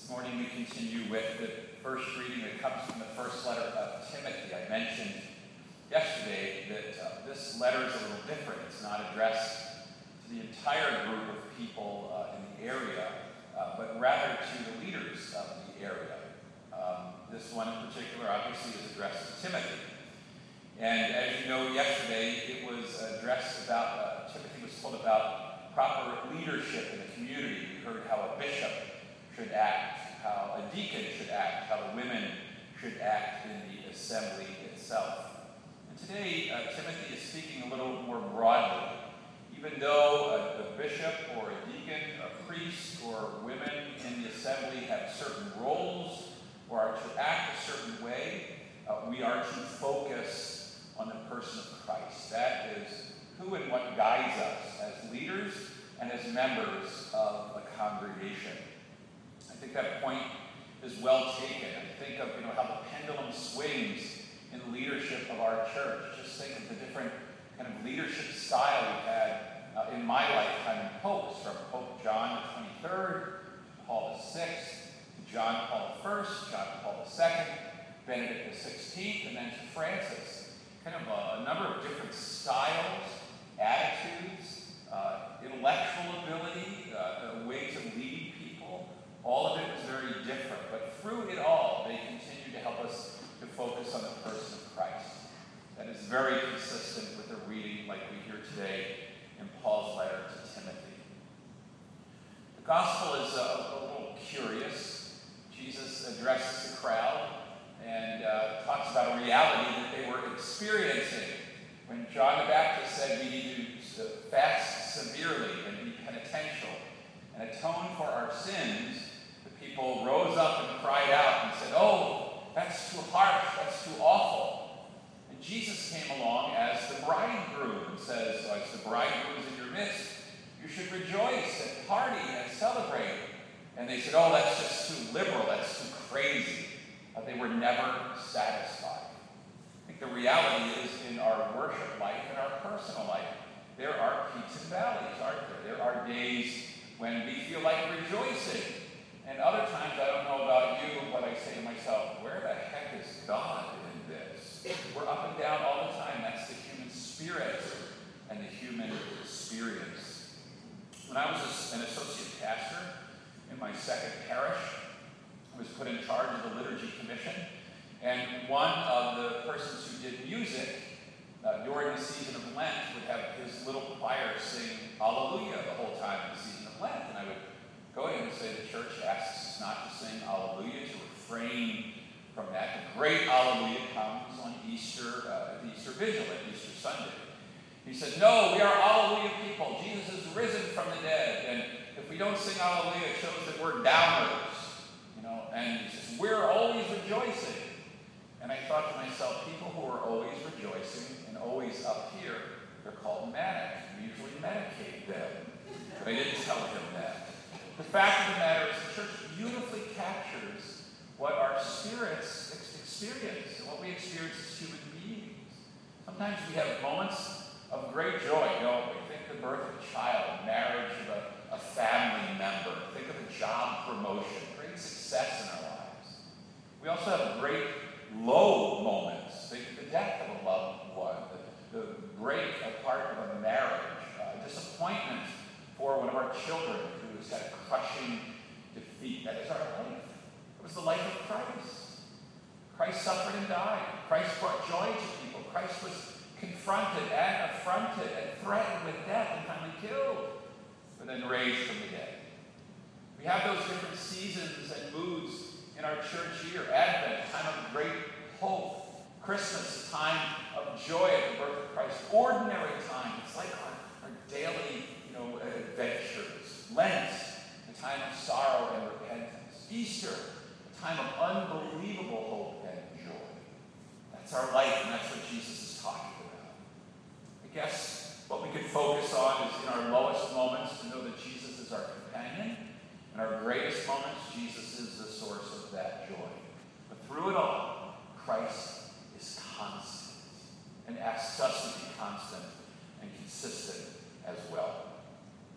This morning we continue with the first reading that comes from the first letter of Timothy. I mentioned yesterday that this letter is a little different. It's not addressed to the entire group of people in the area, but rather to the leaders of the area. This one in particular obviously is addressed to Timothy. And as you know, yesterday it was addressed about, Timothy was told about proper leadership in the community. We heard how a bishop should act, how a deacon should act, how the women should act in the assembly itself. And today, Timothy is speaking a little more broadly. Even though a bishop or a deacon, a priest, or women in the assembly have certain roles or are to act a certain way, we are to focus on the person of Christ. That is who and what guides us as leaders and as members of a congregation. I think that point is well taken. I think of how the pendulum swings in the leadership of our church. Just think of the different kind of leadership style we've had in my lifetime in popes, from Pope John the 23rd, Paul the 6th, to John Paul the 1st, John Paul the 2nd, Benedict the 16th, and then to Francis. Kind of a number of different styles, attitudes, intellectual ability, ways of leading people. All of it was very different, but through it all, they continue to help us to focus on the person of Christ. That is very consistent with the reading like we hear today in Paul's letter to Timothy. The gospel is a little curious. Jesus addresses the crowd and talks about a reality that they were experiencing. When John the Baptist said we need to fast severely and be penitential and atone for our sins, the people rose up and cried out and said, "Oh, that's too harsh, that's too awful." And Jesus came along as the bridegroom and says, as the bridegroom is in your midst, you should rejoice and party and celebrate. And they said, "Oh, that's just too liberal, that's too crazy." They were never satisfied. I think the reality is in our worship life, in our personal life, there are peaks and valleys, aren't there? There are days when we feel like rejoicing. And other times, I don't know about you, but I say to myself, where the heck is God in this? We're up and down all the time. That's the human spirit and the human experience. When I was an associate pastor in my second parish, I was put in charge of the liturgy commission. And one of the persons who did music during the season of Lent would have his little choir sing Alleluia the whole time in the season of Lent. And I would go in and say the church asks us not to sing Alleluia, to refrain from that. The great Alleluia comes on Easter, at the Easter Vigil, at Easter Sunday. He said, "No, we are Alleluia people. Jesus is risen from the dead. And if we don't sing Alleluia, it shows that we're downers." And he says, "We're always rejoicing." And I thought to myself, people who are always rejoicing and always up here, they're called manic. We usually medicate them. But I didn't tell him that. The fact of the matter is the church beautifully captures what our spirits experience and what we experience as human beings. Sometimes we have moments of great joy. We think the birth of a child, marriage of a family member, think of a job promotion, great success in our lives. We also have great low moments. Think of the death of a loved one, the break apart of a marriage, disappointment for one of our children who has had a crushing defeat. That is our life. It was the life of Christ. Christ suffered and died. Christ brought joy to people. Christ was confronted and affronted and threatened with death and finally killed, but then raised from the dead. We have those different seasons and moods in our church year. Advent, a time of great hope. Christmas, a time of joy at the birth of Christ. Ordinary time. It's like our daily,